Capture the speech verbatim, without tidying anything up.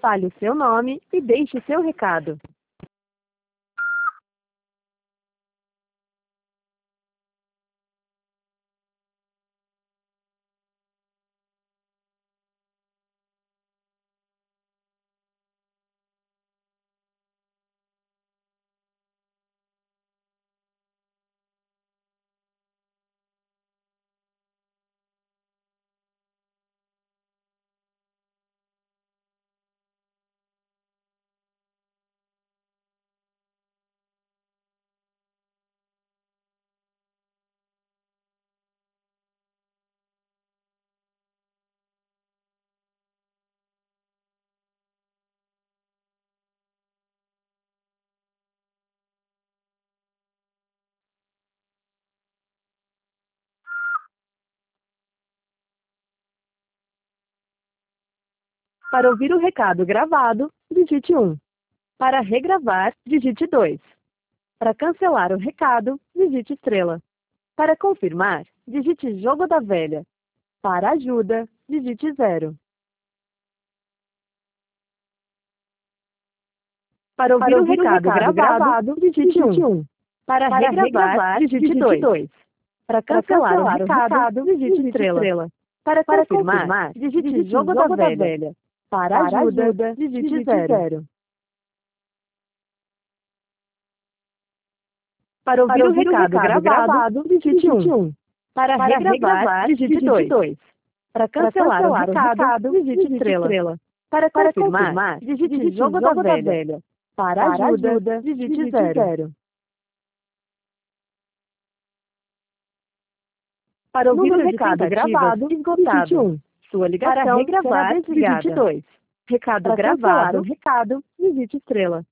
Fale o seu nome e deixe seu recado. Para ouvir o recado gravado, digite um. Para regravar, digite dois. Para cancelar o recado, digite estrela. Para confirmar, digite jogo da velha. Para ajuda, digite zero. Para ouvir, Para ouvir o recado, o recado gravado, digite um. Para, Para regravar, regravar digite dois. Para cancelar, Para cancelar o recado, recado digite, digite estrela. estrela. Para, Para confirmar, confirmar digite, digite jogo, jogo da, velha. da velha. Para, Para ajuda, ajuda digite, digite zero. zero. Para ouvir, Para ouvir o recado, o recado gravado, digite um. Para, Para regravar, regravar digite dois. Para cancelar, Para cancelar o recado, recado digite, digite estrela. estrela. Para confirmar, Para confirmar digite, digite jogo, jogo da, velha. da velha. Para, Para ajuda, ajuda digite, digite zero. zero. Para ouvir Número o recado gravado, digite um. Sua ligação para regravar, digite dois. Recado para gravado, recado, digite estrela.